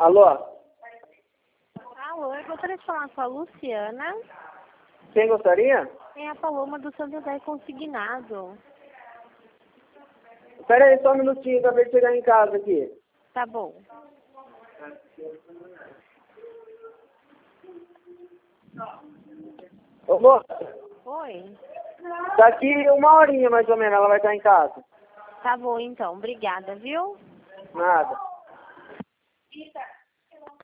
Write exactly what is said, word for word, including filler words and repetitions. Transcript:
Alô? Alô, eu gostaria de falar com a Luciana. Quem gostaria? É a Paloma do Santo José Consignado. Espera aí só um minutinho, acabei de chegar em casa aqui. Tá bom. Ô, moça, Oi. daqui uma horinha mais ou menos ela vai estar em casa. Tá bom então, obrigada, viu? Nada.